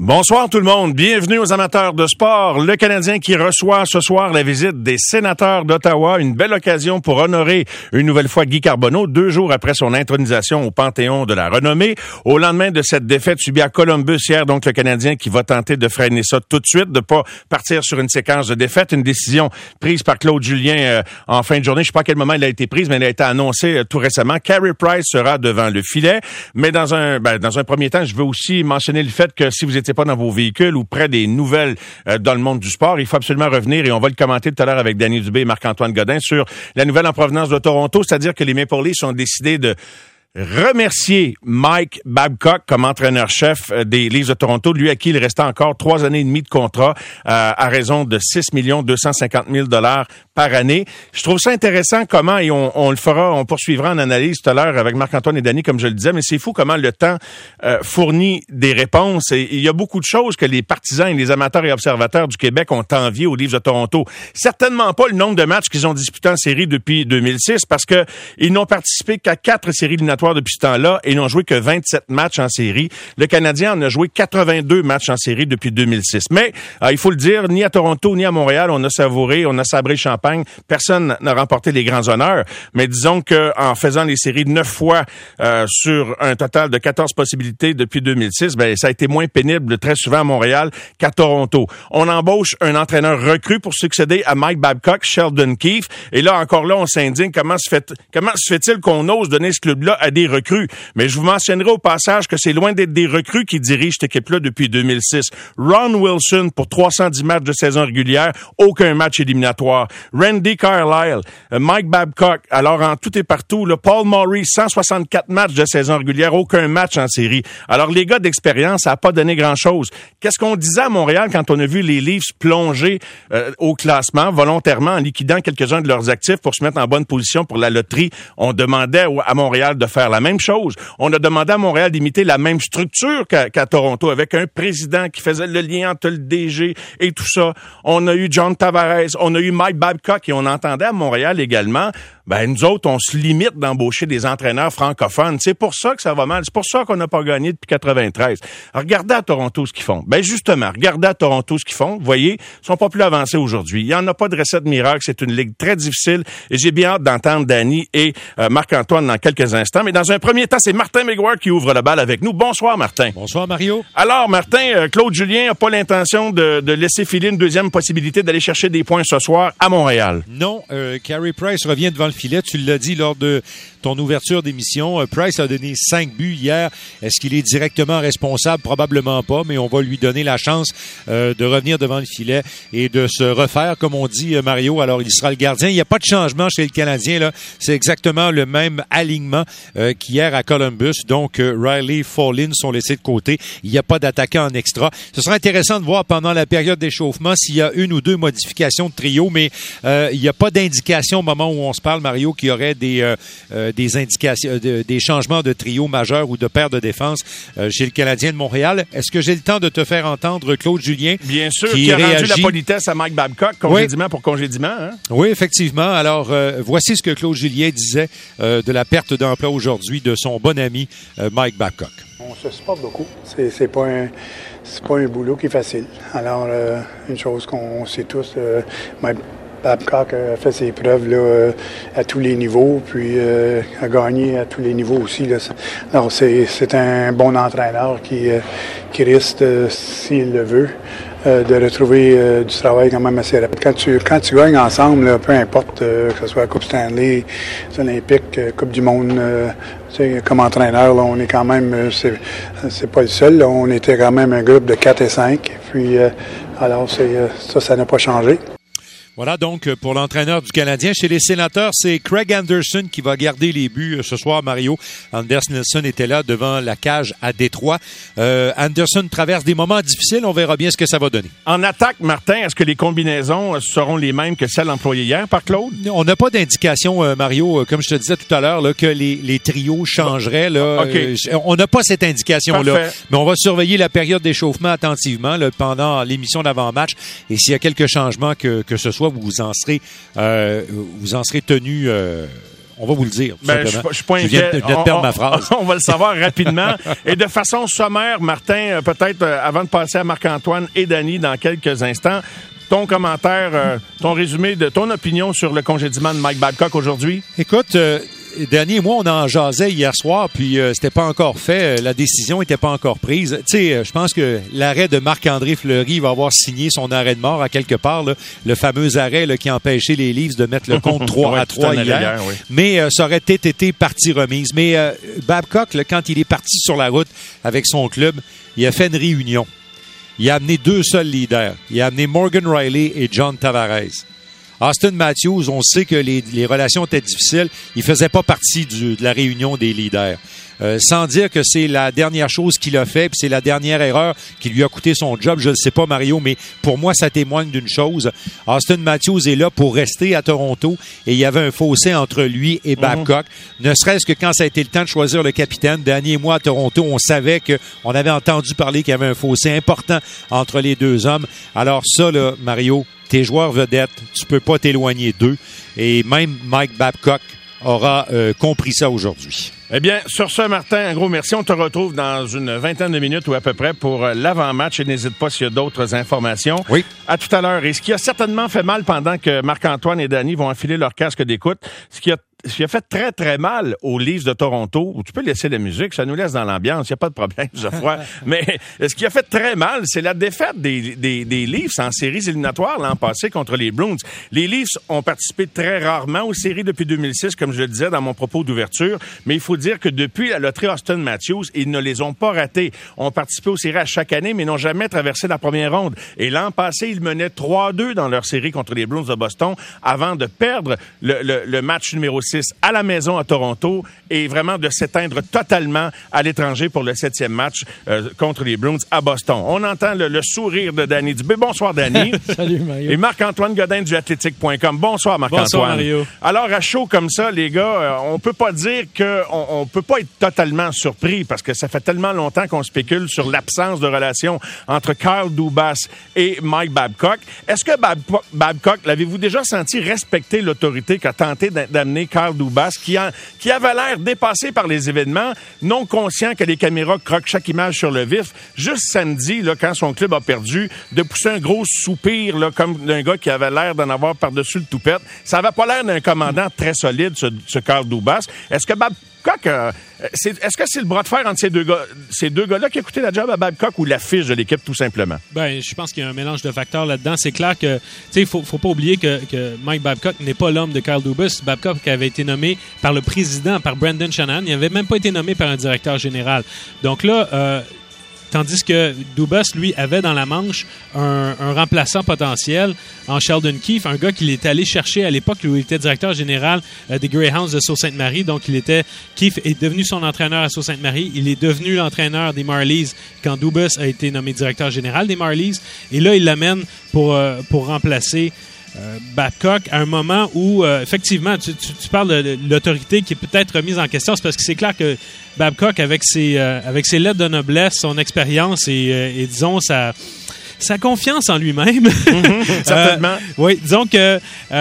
Bonsoir tout le monde, bienvenue aux amateurs de sport. Le Canadien qui reçoit ce soir la visite des sénateurs d'Ottawa, une belle occasion pour honorer une nouvelle fois Guy Carbonneau, 2 jours après son intronisation au Panthéon de la renommée. Au lendemain de cette défaite subie à Columbus hier, donc le Canadien qui va tenter de freiner ça tout de suite, de pas partir sur une séquence de défaites, une décision prise par Claude Julien en fin de journée. Je sais pas à quel moment elle a été prise, mais elle a été annoncée tout récemment. Carey Price sera devant le filet, mais dans un premier temps, je veux aussi mentionner le fait que si vous étiez pas dans vos véhicules ou près des nouvelles dans le monde du sport, il faut absolument revenir, et on va le commenter tout à l'heure avec Danny Dubé et Marc-Antoine Godin, sur la nouvelle en provenance de Toronto, c'est-à-dire que les Maple Leafs ont décidé de remercier Mike Babcock comme entraîneur-chef des Leafs de Toronto, lui à qui il restait encore 3 années et demie de contrat à raison de 6 250 000 $ par année. Je trouve ça intéressant comment, et on le fera, on poursuivra en analyse tout à l'heure avec Marc-Antoine et Danny, comme je le disais, mais c'est fou comment le temps fournit des réponses, et il y a beaucoup de choses que les partisans et les amateurs et observateurs du Québec ont envié aux Leafs de Toronto. Certainement pas le nombre de matchs qu'ils ont disputés en série depuis 2006, parce que ils n'ont participé qu'à 4 séries éliminatoires depuis ce temps-là, et ils n'ont joué que 27 matchs en série. Le Canadien en a joué 82 matchs en série depuis 2006. Mais, il faut le dire, ni à Toronto ni à Montréal, on a savouré, on a sabré champagne. Personne n'a remporté les grands honneurs. Mais disons que en faisant les séries 9 fois sur un total de 14 possibilités depuis 2006, ça a été moins pénible très souvent à Montréal qu'à Toronto. On embauche un entraîneur recru pour succéder à Mike Babcock, Sheldon Keefe. Et là, encore là, on s'indigne comment se fait-il qu'on ose donner ce club-là à des recrues. Mais je vous mentionnerai au passage que c'est loin d'être des recrues qui dirigent cette équipe-là depuis 2006. Ron Wilson pour 310 matchs de saison régulière, aucun match éliminatoire. Randy Carlyle, Mike Babcock, alors en tout et partout, le Paul Maury, 164 matchs de saison régulière, aucun match en série. Alors les gars d'expérience, ça n'a pas donné grand-chose. Qu'est-ce qu'on disait à Montréal quand on a vu les Leafs plonger au classement volontairement en liquidant quelques-uns de leurs actifs pour se mettre en bonne position pour la loterie? On demandait à Montréal de faire la même chose. On a demandé à Montréal d'imiter la même structure qu'à Toronto, avec un président qui faisait le lien entre le DG et tout ça. On a eu John Tavares, on a eu Mike Babcock, et on entendait à Montréal également, nous autres, on se limite d'embaucher des entraîneurs francophones. C'est pour ça que ça va mal. C'est pour ça qu'on n'a pas gagné depuis 93. Alors, regardez à Toronto ce qu'ils font. Justement, regardez à Toronto ce qu'ils font. Vous voyez, ils sont pas plus avancés aujourd'hui. Il n'y en a pas de recette miracle. C'est une ligue très difficile, et j'ai bien hâte d'entendre Danny et Marc-Antoine dans quelques instants. Mais dans un premier temps, c'est Martin McGuire qui ouvre la balle avec nous. Bonsoir, Martin. Bonsoir, Mario. Alors, Martin, Claude Julien n'a pas l'intention de laisser filer une deuxième possibilité d'aller chercher des points ce soir à Montréal. Non, Carey Price revient devant le filet. Tu l'as dit lors de ton ouverture d'émission. Price a donné 5 buts hier. Est-ce qu'il est directement responsable? Probablement pas, mais on va lui donner la chance de revenir devant le filet et de se refaire, comme on dit, Mario. Alors, il sera le gardien. Il n'y a pas de changement chez le Canadien, là. C'est exactement le même alignement qu'hier à Columbus. Donc, Riley, Follin sont laissés de côté. Il n'y a pas d'attaquant en extra. Ce sera intéressant de voir pendant la période d'échauffement s'il y a 1 ou 2 modifications de trio, mais il n'y a pas d'indication au moment où on se parle, Mario, qu'il y aurait des indications, des changements de trio majeurs ou de paire de défense chez le Canadien de Montréal. Est-ce que j'ai le temps de te faire entendre Claude Julien? Bien sûr, qui a rendu la politesse à Mike Babcock, congédiement pour congédiement. Hein? Oui, effectivement. Alors, voici ce que Claude Julien disait de la perte d'emploi aujourd'hui de son bon ami Mike Babcock. On se supporte beaucoup. C'est pas un boulot qui est facile. Alors, une chose qu'on sait tous, Mike Babcock a fait ses preuves là, à tous les niveaux, puis a gagné à tous les niveaux aussi. Là. Alors, c'est un bon entraîneur qui risque, s'il le veut, de retrouver du travail quand même assez rapide. Quand tu gagnes ensemble, là, peu importe que ce soit la Coupe Stanley, les Olympiques, Coupe du Monde, comme entraîneur, là, on est quand même, c'est pas le seul, là, on était quand même un groupe de 4 et 5. Puis, alors, ça n'a pas changé. Voilà donc pour l'entraîneur du Canadien. Chez les Sénateurs, c'est Craig Anderson qui va garder les buts ce soir, Mario. Anders Nilsson était là devant la cage à Détroit. Anderson traverse des moments difficiles. On verra bien ce que ça va donner. En attaque, Martin, est-ce que les combinaisons seront les mêmes que celles employées hier par Claude? On n'a pas d'indication, Mario, comme je te disais tout à l'heure, là, que les trios changeraient. Là, okay. On n'a pas cette indication-là. Parfait. Mais on va surveiller la période d'échauffement attentivement là, pendant l'émission d'avant-match. Et s'il y a quelques changements que ce soit, vous en serez tenu... On va vous le dire. Je suis pas inquiet. Je viens de perdre ma phrase. On va le savoir rapidement. Et de façon sommaire, Martin, peut-être avant de passer à Marc-Antoine et Danny dans quelques instants, ton commentaire, ton résumé de ton opinion sur le congédiement de Mike Babcock aujourd'hui? Écoute, Danny et moi, on en jasait hier soir, puis c'était pas encore fait. La décision était pas encore prise. Tu sais, je pense que l'arrêt de Marc-André Fleury va avoir signé son arrêt de mort à quelque part, là, le fameux arrêt là, qui a empêché les Leafs de mettre le compte 3-3 hier. Oui. Mais ça aurait peut-être été partie remise. Mais Babcock, là, quand il est parti sur la route avec son club, il a fait une réunion. Il a amené 2 seuls leaders. Il a amené Morgan Riley et John Tavares. Austin Matthews, on sait que les relations étaient difficiles. Il faisait pas partie de la réunion des leaders. Sans dire que c'est la dernière chose qu'il a fait, puis c'est la dernière erreur qui lui a coûté son job. Je ne sais pas, Mario, mais pour moi, ça témoigne d'une chose. Austin Matthews est là pour rester à Toronto et il y avait un fossé entre lui et Babcock. Ne serait-ce que quand ça a été le temps de choisir le capitaine, Danny et moi à Toronto, on savait qu'on avait entendu parler qu'il y avait un fossé important entre les deux hommes. Alors ça, là, Mario, tes joueurs vedettes, tu peux pas t'éloigner d'eux. Et même Mike Babcock aura compris ça aujourd'hui. Eh bien, sur ce, Martin, un gros merci. On te retrouve dans une vingtaine de minutes ou à peu près pour l'avant-match. Et n'hésite pas s'il y a d'autres informations. Oui. À tout à l'heure. Et ce qui a certainement fait mal pendant que Marc-Antoine et Danny vont enfiler leur casque d'écoute, ce qui a fait très, très mal aux Leafs de Toronto, où tu peux laisser la musique, ça nous laisse dans l'ambiance, il n'y a pas de problème, Geoffroy. Mais ce qui a fait très mal, c'est la défaite des Leafs en séries éliminatoires l'an passé contre les Bruins. Les Leafs ont participé très rarement aux séries depuis 2006, comme je le disais dans mon propos d'ouverture, mais il faut dire que depuis la loterie Austin Matthews, ils ne les ont pas ratés. Ils ont participé aux séries à chaque année, mais n'ont jamais traversé la première ronde. Et l'an passé, ils menaient 3-2 dans leur série contre les Bruins de Boston avant de perdre le match numéro 6 à la maison à Toronto et vraiment de s'éteindre totalement à l'étranger pour le 7e match contre les Bruins à Boston. On entend le sourire de Danny Dubé. Bonsoir, Danny. Salut, Mario. Et Marc-Antoine Godin du Athletic.com. Bonsoir, Marc-Antoine. Bonsoir, Mario. Alors, à chaud comme ça, les gars, on peut pas dire qu'on peut pas être totalement surpris parce que ça fait tellement longtemps qu'on spécule sur l'absence de relation entre Kyle Dubas et Mike Babcock. Est-ce que Babcock, l'avez-vous déjà senti respecter l'autorité qu'a tenté d'amener Kyle Dubas, qui avait l'air dépassé par les événements, non conscient que les caméras croquent chaque image sur le vif, juste samedi, là, quand son club a perdu, de pousser un gros soupir, là, comme d'un gars qui avait l'air d'en avoir par-dessus le toupette. Ça avait pas l'air d'un commandant très solide, ce Kyle Dubas. Est-ce que Babcock, est-ce que c'est le bras de fer entre ces deux gars-là qui a coûté la job à Babcock ou la fiche de l'équipe, tout simplement? Ben, je pense qu'il y a un mélange de facteurs là-dedans. C'est clair que, tu sais, faut pas oublier que Mike Babcock n'est pas l'homme de Kyle Dubas. Babcock avait été nommé par le président, par Brendan Shanahan. Il n'avait même pas été nommé par un directeur général. Donc là, tandis que Dubas, lui, avait dans la manche un remplaçant potentiel en Sheldon Keefe, un gars qu'il est allé chercher à l'époque où il était directeur général des Greyhounds de Sault-Sainte-Marie. Donc, Keefe est devenu son entraîneur à Sault-Sainte-Marie. Il est devenu l'entraîneur des Marlies quand Dubas a été nommé directeur général des Marlies. Et là, il l'amène pour remplacer Babcock à un moment où, effectivement, tu parles de l'autorité qui est peut-être remise en question. C'est parce que c'est clair que Babcock, avec ses lettres de noblesse, son expérience et disons, sa confiance en lui-même. Certainement. Oui, disons que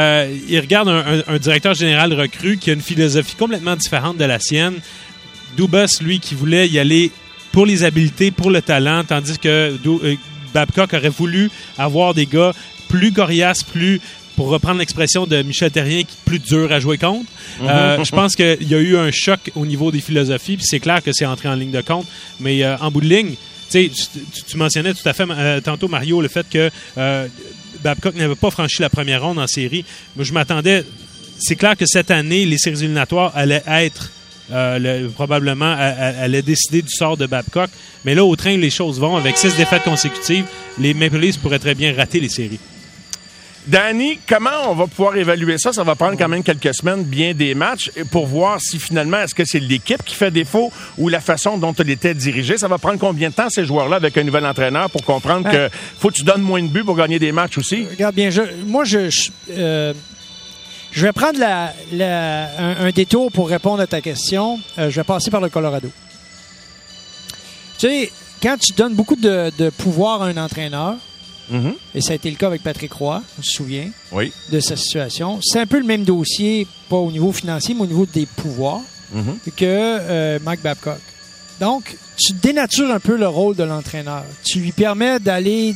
il regarde un directeur général recru qui a une philosophie complètement différente de la sienne. Dubas, lui, qui voulait y aller pour les habiletés, pour le talent, tandis que Babcock aurait voulu avoir des gars plus coriaces, pour reprendre l'expression de Michel Therrien, plus dur à jouer contre. Je pense qu'il y a eu un choc au niveau des philosophies, puis c'est clair que c'est entré en ligne de compte. Mais en bout de ligne, tu mentionnais tout à fait tantôt, Mario, le fait que Babcock n'avait pas franchi la première ronde en série. Moi, je m'attendais... C'est clair que cette année, les séries éliminatoires allaient être... probablement, allait décider du sort de Babcock. Mais là, au train, les choses vont. Avec 6 défaites consécutives, les Maple Leafs pourraient très bien rater les séries. Danny, comment on va pouvoir évaluer ça? Ça va prendre quand même quelques semaines, bien des matchs, pour voir si finalement, est-ce que c'est l'équipe qui fait défaut ou la façon dont elle était dirigée? Ça va prendre combien de temps, ces joueurs-là, avec un nouvel entraîneur, pour comprendre que faut que tu donnes moins de buts pour gagner des matchs aussi? Regarde bien, je vais prendre un détour pour répondre à ta question. Je vais passer par le Colorado. Tu sais, quand tu donnes beaucoup de pouvoir à un entraîneur, Mm-hmm. Et ça a été le cas avec Patrick Roy, on se souvient de sa situation. C'est un peu le même dossier, pas au niveau financier, mais au niveau des pouvoirs, que Mike Babcock. Donc, tu dénatures un peu le rôle de l'entraîneur. Tu lui permets d'aller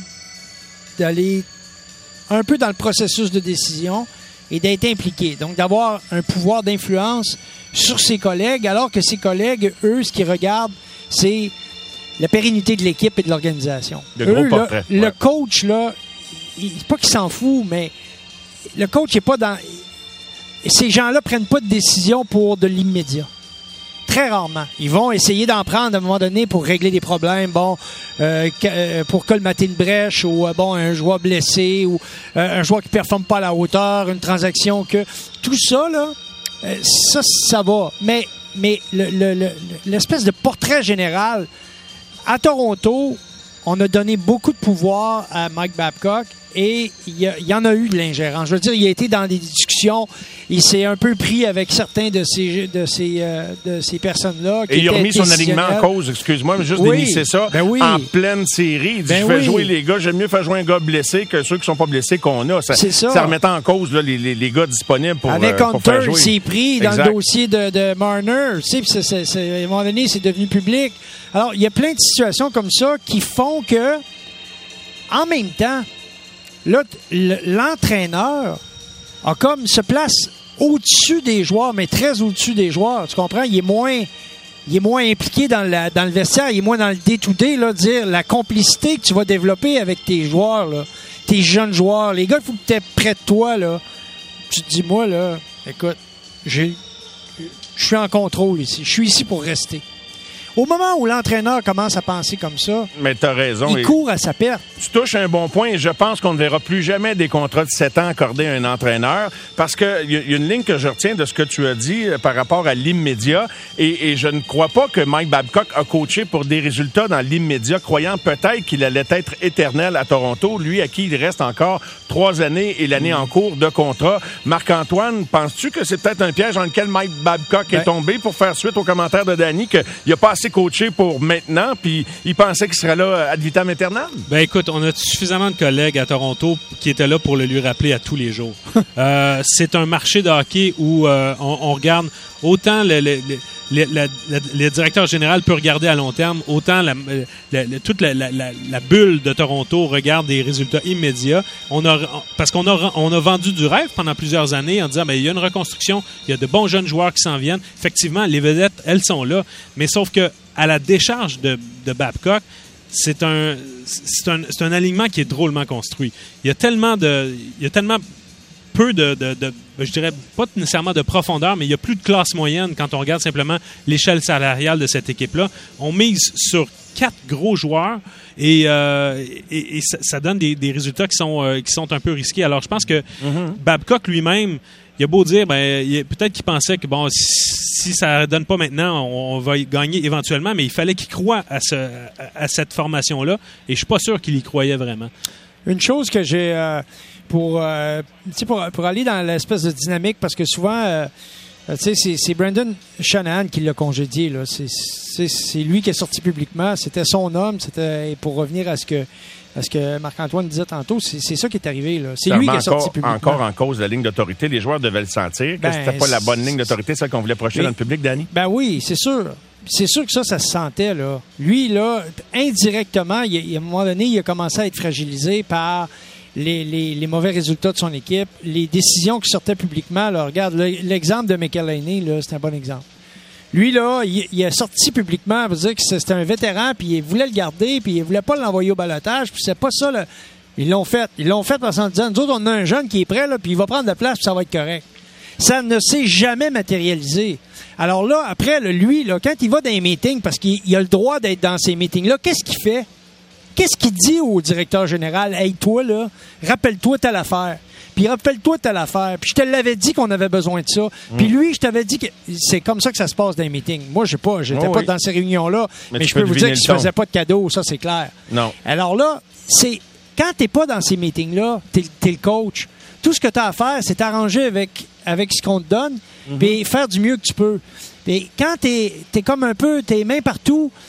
un peu dans le processus de décision et d'être impliqué. Donc, d'avoir un pouvoir d'influence sur ses collègues, alors que ses collègues, eux, ce qu'ils regardent, c'est la pérennité de l'équipe et de l'organisation. Le coach, là, c'est pas qu'il s'en fout, mais le coach n'est pas dans... Ces gens-là prennent pas de décision pour de l'immédiat. Très rarement. Ils vont essayer d'en prendre à un moment donné pour régler des problèmes, pour colmater une brèche ou un joueur blessé ou un joueur qui ne performe pas à la hauteur, une transaction que... Tout ça, là, ça va. Mais l'espèce de portrait général, à Toronto, on a donné beaucoup de pouvoir à Mike Babcock et il y en a eu de l'ingérence. Je veux dire, il a été dans des discussions, il s'est un peu pris avec certains de ces personnes-là. Et il a remis son alignement en cause, excuse-moi, mais juste d'émisser ça en pleine série. Il dit, je fais jouer les gars, j'aime mieux faire jouer un gars blessé que ceux qui sont pas blessés qu'on a. Ça remettait en cause là, les gars disponibles pour avec pour faire jouer. Hunter, il s'est pris dans le dossier de Marner. Tu sais, à un moment donné, c'est devenu public. Alors, il y a plein de situations comme ça qui font que, en même temps, là, l'entraîneur se place au-dessus des joueurs, mais très au-dessus des joueurs. Tu comprends? Il est moins impliqué dans le vestiaire, il est moins dans le day-to-day, là, dire la complicité que tu vas développer avec tes joueurs, là, tes jeunes joueurs. Les gars, il faut que tu es près de toi, là. Tu te dis, moi, là, écoute, je suis en contrôle ici. Je suis ici pour rester. Au moment où l'entraîneur commence à penser comme ça, mais t'as raison, il court à sa perte. Tu touches un bon point et je pense qu'on ne verra plus jamais des contrats de 7 ans accordés à un entraîneur parce qu'il y a une ligne que je retiens de ce que tu as dit par rapport à l'immédiat et je ne crois pas que Mike Babcock a coaché pour des résultats dans l'immédiat, croyant peut-être qu'il allait être éternel à Toronto, lui à qui il reste encore 3 années et l'année en cours de contrat. Marc-Antoine, penses-tu que c'est peut-être un piège dans lequel Mike Babcock est tombé pour faire suite aux commentaires de Danny qu'il n'y a pas assez coaché pour maintenant, puis il pensait qu'il serait là ad vitam aeternam? Ben écoute, on a suffisamment de collègues à Toronto qui étaient là pour le lui rappeler à tous les jours. C'est un marché de hockey où on regarde autant le directeur général peut regarder à long terme, autant toute la bulle de Toronto regarde des résultats immédiats. Parce qu'on a vendu du rêve pendant plusieurs années en disant il y a une reconstruction, il y a de bons jeunes joueurs qui s'en viennent. Effectivement, les vedettes, elles sont là, mais sauf que à la décharge de Babcock, c'est un alignement qui est drôlement construit. Il y a tellement peu je dirais pas nécessairement de profondeur, mais il y a plus de classe moyenne quand on regarde simplement l'échelle salariale de cette équipe-là. On mise sur 4 gros joueurs et ça donne des résultats qui sont un peu risqués. Alors, je pense que Babcock lui-même, il a beau dire, peut-être qu'il pensait que si ça ne donne pas maintenant, on va gagner éventuellement, mais il fallait qu'il croie à cette formation-là et je suis pas sûr qu'il y croyait vraiment. Une chose que j'ai pour aller dans l'espèce de dynamique, parce que souvent, c'est Brendan Shanahan qui l'a congédié. Là. C'est lui qui est sorti publiquement. C'était son homme. C'était pour revenir à ce que Marc-Antoine disait tantôt, c'est ça qui est arrivé. Là. C'est lui qui est sorti publiquement. Encore en cause de la ligne d'autorité. Les joueurs devaient le sentir, que c'était pas la bonne ligne d'autorité, celle qu'on voulait projeter dans le public, Danny. Ben oui, c'est sûr. C'est sûr que ça se sentait. Là. Lui, là, indirectement, à un moment donné, il a commencé à être fragilisé par les mauvais résultats de son équipe, les décisions qui sortaient publiquement. Là, regarde, l'exemple de McElhinney, là, c'est un bon exemple. Lui, là, il a sorti publiquement pour dire que c'était un vétéran, puis il voulait le garder, puis il voulait pas l'envoyer au balotage, puis c'est pas ça. Là. Ils l'ont fait parce qu'en disant, nous autres, on a un jeune qui est prêt, là, puis il va prendre la place, puis ça va être correct. Ça ne s'est jamais matérialisé. Alors là, après, lui, là, quand il va dans les meetings, parce qu'il a le droit d'être dans ces meetings-là, qu'est-ce qu'il fait? Qu'est-ce qu'il dit au directeur général? Hey, toi, là, rappelle-toi telle affaire. Puis rappelle-toi telle affaire. Puis je te l'avais dit qu'on avait besoin de ça. Puis lui, je t'avais dit que c'est comme ça que ça se passe dans les meetings. Moi, j'étais pas dans ces réunions-là, mais je peux vous dire qu'il ne se faisait pas de cadeaux, ça, c'est clair. Non. Alors là, quand t'es pas dans ces meetings-là, t'es le coach. Tout ce que tu as à faire, c'est t'arranger avec ce qu'on te donne, puis faire du mieux que tu peux. Puis quand t'es comme un peu, tes mains partout,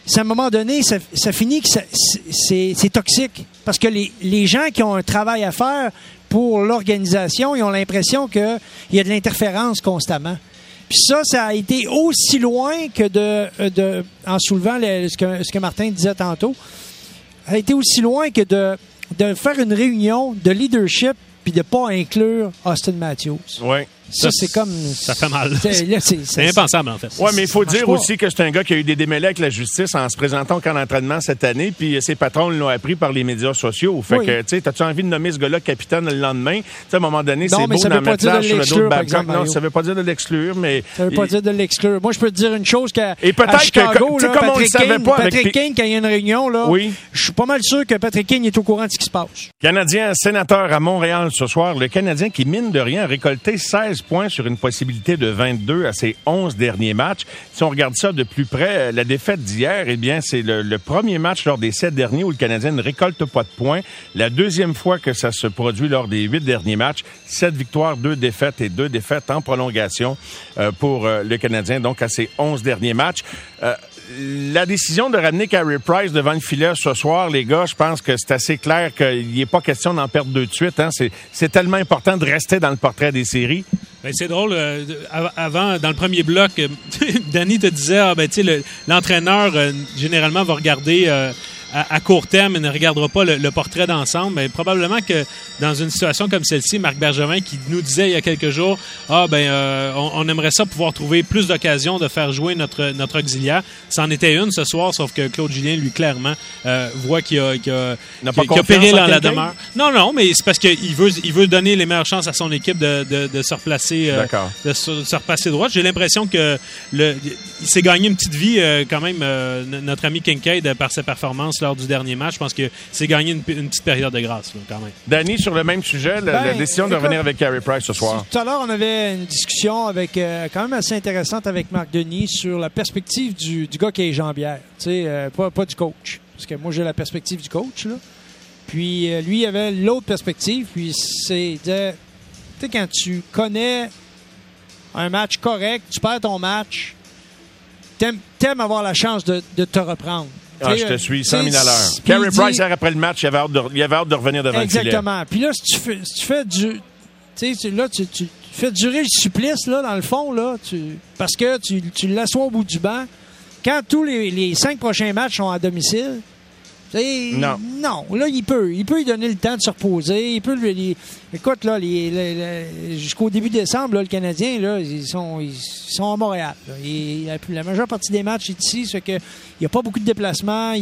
à un moment donné, ça finit que c'est toxique. Parce que les gens qui ont un travail à faire pour l'organisation, ils ont l'impression qu'il y a de l'interférence constamment. Puis ça a été aussi loin que en soulevant ce que Martin disait tantôt, ça a été aussi loin que de faire une réunion de leadership puis de ne pas inclure Austin Matthews. Oui. Ça, c'est comme... Ça fait mal. C'est impensable, en fait. Oui, mais il faut dire aussi que c'est un gars qui a eu des démêlés avec la justice en se présentant au camp d'entraînement cette année, puis ses patrons l'ont appris par les médias sociaux. Fait que, tu sais, t'as-tu envie de nommer ce gars-là capitaine le lendemain? Tu sais, à un moment donné, c'est beau d'en mettre ça sur le dos de Babcock. Non, ça veut pas dire de l'exclure, mais... Ça veut pas dire de l'exclure. Moi, je peux te dire une chose qu'à Chicago, là, comme on le savait pas Patrick Kane, quand il y a une réunion, là, je suis pas mal sûr que Patrick Kane est au courant de ce qui se passe. Canadien sénateur à Montréal ce soir. Le Canadien qui, mine de rien, a récolté 16 points sur une possibilité de 22 à ses 11 derniers matchs. Si on regarde ça de plus près, la défaite d'hier, eh bien, c'est le premier match lors des 7 derniers où le Canadien ne récolte pas de points. La deuxième fois que ça se produit lors des 8 derniers matchs. 7 victoires, 2 défaites et 2 défaites en prolongation pour le Canadien, donc à ses 11 derniers matchs. La décision de ramener Carey Price devant le filet ce soir, les gars, je pense que c'est assez clair qu'il n'est pas question d'en perdre 2 de suite. Hein. C'est tellement important de rester dans le portrait des séries. Ben, c'est drôle. Avant, dans le premier bloc, Danny te disait, l'entraîneur, généralement, va regarder à court terme et ne regardera pas le portrait d'ensemble. Ben, probablement que dans une situation comme celle-ci, Marc Bergevin qui nous disait il y a quelques jours, on aimerait ça pouvoir trouver plus d'occasions de faire jouer notre auxiliaire. C'en était une ce soir, sauf que Claude Julien, lui, clairement, voit qu'il y a péril en la demeure. Non, mais c'est parce qu'il veut donner les meilleures chances à son équipe de se replacer, de se replacer droite. J'ai l'impression que il s'est gagné une petite vie quand même, notre ami Kincaid, par ses performances lors du dernier match. Je pense que c'est gagné une petite période de grâce, là, quand même. Danny, sur le même sujet, la décision de revenir avec Carey Price ce soir. Tout à l'heure, on avait une discussion avec quand même assez intéressante avec Marc Denis sur la perspective du gars qui est jambière. Tu sais, pas du coach. Parce que moi, j'ai la perspective du coach, là. Puis lui, il avait l'autre perspective. Puis c'est de... Tu sais, quand tu connais un match correct, tu perds ton match, t'aimes avoir la chance de te reprendre. Je te suis 100 000 à l'heure. Carey Price, hier, après le match, il avait hâte de revenir devant le filet. Exactement. Puis là, si tu fais du... Tu sais, là, tu fais durer le supplice, là, dans le fond, là, parce que tu l'assois au bout du banc. Quand tous les 5 prochains matchs sont à domicile, non, là, il peut lui donner le temps de se reposer. Il peut écoute, là, jusqu'au début décembre, là, le Canadien, là, ils sont à Montréal. La majeure partie des matchs ici, c'est que il n'y a pas beaucoup de déplacements.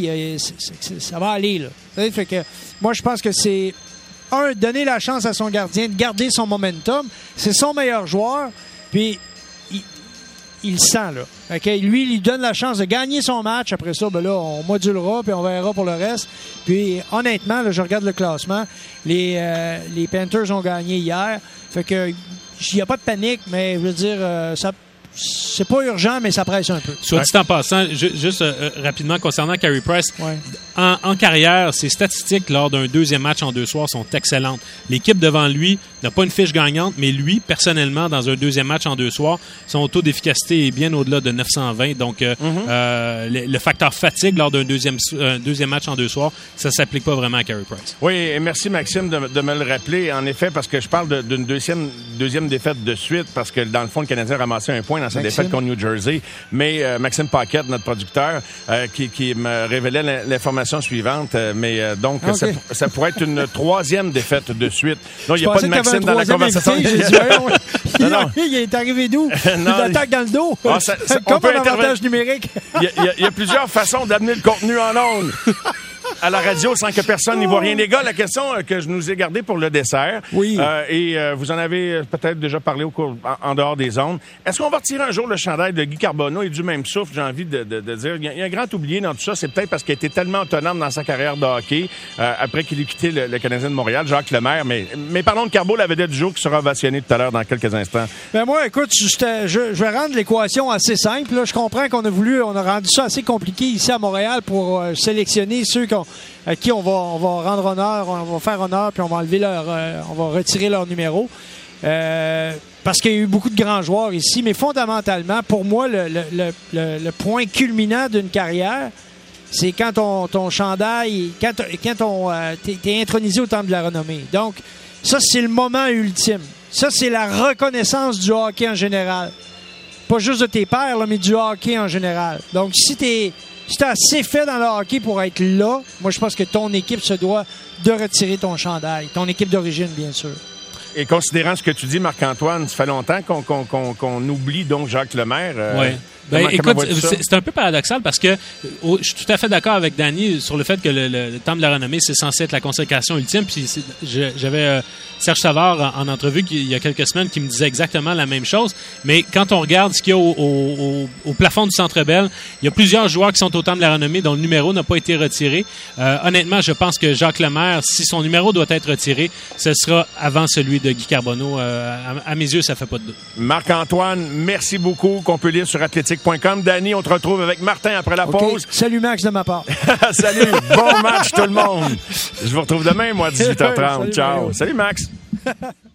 Ça va aller, là. Fait que moi, je pense que c'est donner la chance à son gardien de garder son momentum. C'est son meilleur joueur. Puis il le sent, là. Okay, lui donne la chance de gagner son match. Après ça, ben là, on modulera puis on verra pour le reste. Puis, honnêtement, là, je regarde le classement. Les Panthers ont gagné hier. Fait que il n'y a pas de panique, mais je veux dire, c'est pas urgent, mais ça presse un peu. Soit dit en passant, juste rapidement concernant Carey Price, en carrière, ses statistiques lors d'un deuxième match en 2 soirs sont excellentes. L'équipe devant lui n'a pas une fiche gagnante, mais lui, personnellement, dans un deuxième match en 2 soirs, son taux d'efficacité est bien au-delà de 920. Donc, le facteur fatigue lors d'un deuxième match en 2 soirs, ça s'applique pas vraiment à Carey Price. Oui, et merci Maxime de me le rappeler. En effet, parce que je parle d'une deuxième défaite de suite, parce que dans le fond, le Canadien a ramassé un point dans sa défaite contre New Jersey. Mais Maxime Paquette, notre producteur, qui me révélait l'information suivante. Donc, ça pourrait être une 3e défaite de suite. Non, il n'y a pas de Maxime dans la conversation. Il est arrivé d'où? Une attaque dans le dos. Comme un avantage numérique. Il y a plusieurs façons d'amener le contenu en ondes. À la radio sans que personne n'y voit rien. Les gars, la question que je nous ai gardée pour le dessert, vous en avez peut-être déjà parlé en dehors des ondes, est-ce qu'on va retirer un jour le chandail de Guy Carbonneau et du même souffle, j'ai envie de dire. Il y a un grand oublié dans tout ça, c'est peut-être parce qu'il a été tellement autonome dans sa carrière de hockey, après qu'il ait quitté le Canadien de Montréal, Jacques Lemaire, mais parlons de Carbo, la vedette du jour qui sera ovationnée tout à l'heure dans quelques instants. Ben moi, écoute, je vais rendre l'équation assez simple. Là. Je comprends qu'on a rendu ça assez compliqué ici à Montréal pour sélectionner ceux à qui on va rendre honneur, on va faire honneur, puis on va enlever on va retirer leur numéro. Parce qu'il y a eu beaucoup de grands joueurs ici, mais fondamentalement, pour moi, le point culminant d'une carrière, c'est quand ton chandail, quand t'es intronisé au Temple de la Renommée. Donc, ça, c'est le moment ultime. Ça, c'est la reconnaissance du hockey en général. Pas juste de tes pairs, là, mais du hockey en général. Donc, si t'as assez fait dans le hockey pour être là, moi, je pense que ton équipe se doit de retirer ton chandail. Ton équipe d'origine, bien sûr. Et considérant ce que tu dis, Marc-Antoine, ça fait longtemps qu'on oublie donc Jacques Lemaire. Oui. Écoute, c'est un peu paradoxal parce que je suis tout à fait d'accord avec Danny sur le fait que le Temple de la Renommée, c'est censé être la consécration ultime. Puis j'avais Serge Savard en entrevue il y a quelques semaines qui me disait exactement la même chose. Mais quand on regarde ce qu'il y a au plafond du Centre Bell, il y a plusieurs joueurs qui sont au Temple de la Renommée dont le numéro n'a pas été retiré. Honnêtement, je pense que Jacques Lemaire, si son numéro doit être retiré, ce sera avant celui de Guy Carbonneau. À mes yeux, ça fait pas de doute. Marc-Antoine, merci beaucoup. Qu'on peut lire sur athlétique.com. Danny, on te retrouve avec Martin après la pause. Salut Max de ma part. Salut, bon match tout le monde. Je vous retrouve demain, moi, à 18h30. Salut, ciao. Mario. Salut Max.